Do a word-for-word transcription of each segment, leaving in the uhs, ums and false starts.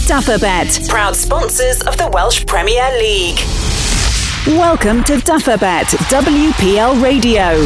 DufferBet, proud sponsors of the Welsh Premier League. Welcome to DufferBet W P L Radio.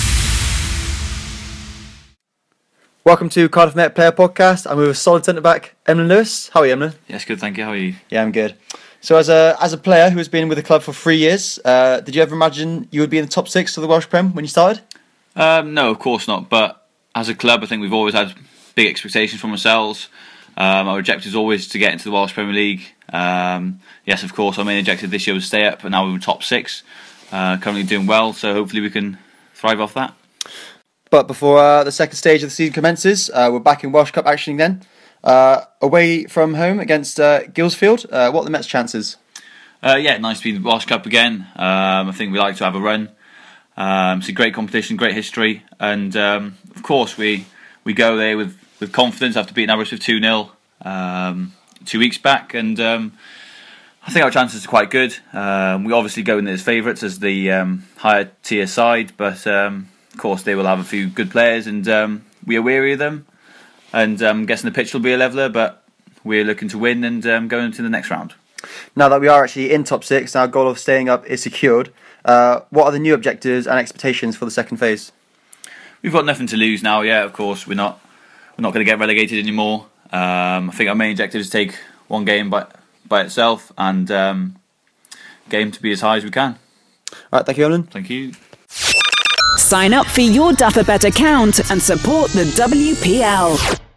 Welcome to Cardiff Met Player Podcast. I'm with a solid centre back, Emlyn Lewis. How are you, Emlyn? Yes, good, thank you. How are you? Yeah, I'm good. So, as a as a player who has been with the club for three years, uh, did you ever imagine you would be in the top six of the Welsh Prem when you started? Um, no, of course not. But as a club, I think we've always had big expectations from ourselves. Um, our objective is always to get into the Welsh Premier League. Um, yes, of course, our main objective this year was stay up, and now we're top six. Uh, currently doing well, so hopefully we can thrive off that. But before uh, the second stage of the season commences, uh, we're back in Welsh Cup action again. Uh, away from home against uh, Guilsfield. Uh, what are the Mets' chances? Uh, yeah, nice to be in the Welsh Cup again. Um, I think we like to have a run. Um, it's a great competition, great history, and um, of course we we go there with, with confidence after beating Aberystwyth two nil um, two weeks back, and um, I think our chances are quite good. Um, we obviously go in as favourites as the um, higher tier side, but um, of course they will have a few good players, and um, we are wary of them. And I'm um, guessing the pitch will be a leveller, but we're looking to win and um, go into the next round. Now that we are actually in top six, our goal of staying up is secured. Uh, what are the new objectives and expectations for the second phase? We've got nothing to lose now. Yeah, of course we're not we're not going to get relegated anymore. Um, I think our main objective is to take one game by by itself and um, game to be as high as we can. All right, thank you, Emlyn. Thank you. Sign up for your DufferBet account and support the W P L.